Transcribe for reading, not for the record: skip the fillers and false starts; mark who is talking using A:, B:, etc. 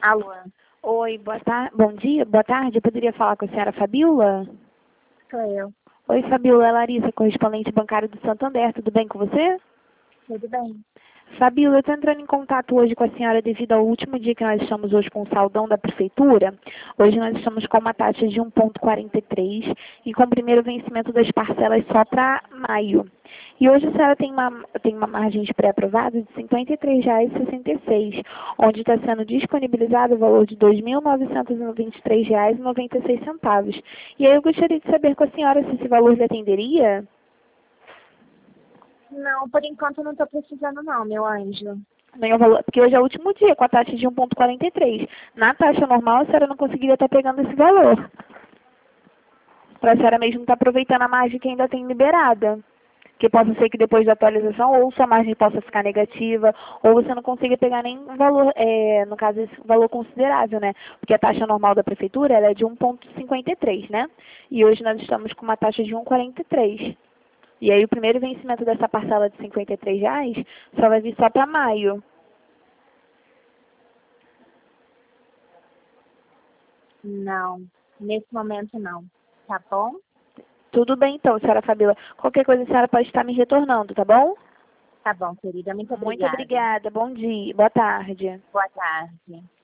A: Alô,
B: Oi, bom dia, boa tarde. Eu poderia falar com a senhora Fabiola?
A: sou eu.
B: Oi, Fabiola, é Larissa, correspondente bancário do Santander. Tudo bem com você?
A: Tudo bem?
B: Fabiola, eu estou entrando em contato hoje com a senhora devido ao último dia que nós estamos hoje com o saldão da prefeitura. Hoje nós estamos com uma taxa de 1,43 e com o primeiro vencimento das parcelas só para maio. E hoje a senhora tem uma margem de pré-aprovado de R$ 53,66, onde está sendo disponibilizado o valor de R$ 2.993,96. E aí eu gostaria de saber com a senhora se esse valor lhe atenderia?
A: Não, por enquanto não estou precisando não, meu anjo.
B: Nem o valor, porque hoje é o último dia com a taxa de 1,43. Na taxa normal, a senhora não conseguiria estar pegando esse valor. Para a senhora mesmo estar aproveitando a margem que ainda tem liberada. Que possa ser que depois da atualização, ou sua margem possa ficar negativa, ou você não consiga pegar nenhum valor, no caso, esse valor considerável, né? Porque a taxa normal da prefeitura ela é de 1,53, né? E hoje nós estamos com uma taxa de 1,43. E aí o primeiro vencimento dessa parcela de R$ 53 só vai vir só para maio.
A: Não, nesse momento não. Tá bom?
B: Tudo bem então, senhora Fabíola. Qualquer coisa a senhora pode estar me retornando, tá bom?
A: Tá bom, querida. Muito
B: Muito
A: obrigada.
B: obrigada. Bom dia. Boa tarde.
A: Boa tarde.